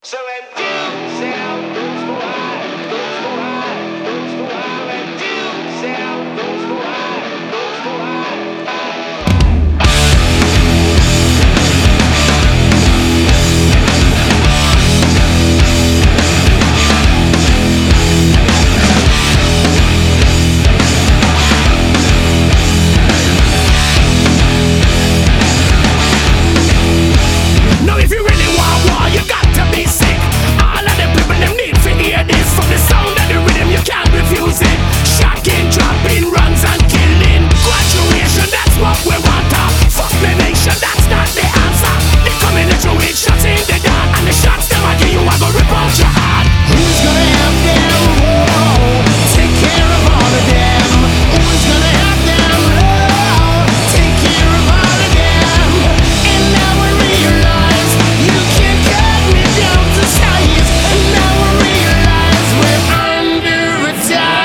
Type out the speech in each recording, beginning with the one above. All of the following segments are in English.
So until sound goes for high, goes for high, goes for high, until sound goes for high, goes for high. Now if you really want war, you got to be sick. All of the people them need to hear this. From the sound of the rhythm, you can't refuse it. Shocking, dropping, runs and killing. Graduation, that's what we want. Fuck the nation, that's not the answer. They come in at you with shots in the dark, and the shots them I give you, I go rip out your heart. Who's gonna help them? Oh, take care of all of them. Who's gonna help them? Oh, take care of all of them. And now I realize you can't cut me down to size. And now I realize we're under attack.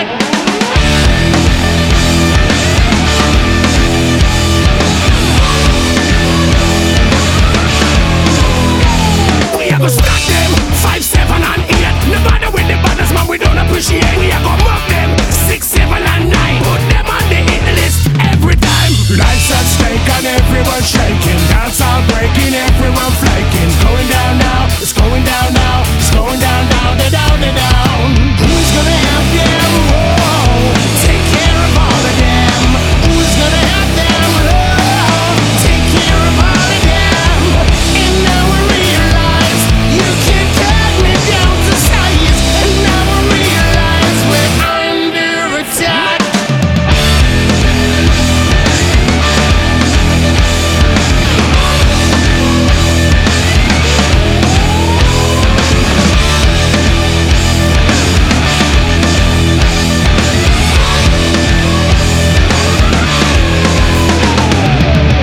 We are gonna stop them 5, 7 and 8. No matter with the banners, man, we don't appreciate. We are gonna mug them 6, 7 and 9. Put them on the hit list every time. Life's at stake and everyone's shaking. Dance all breaking, everyone flaking. It's going down now, it's going down now. It's going down, down, down, down, down. Who's gonna help them? Oh, take care of all of them. Who's gonna help them? Oh, take care of all of them. And now I realize you can't cut me down to size. And now I realize we're under attack.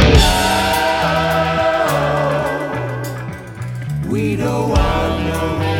We don't want no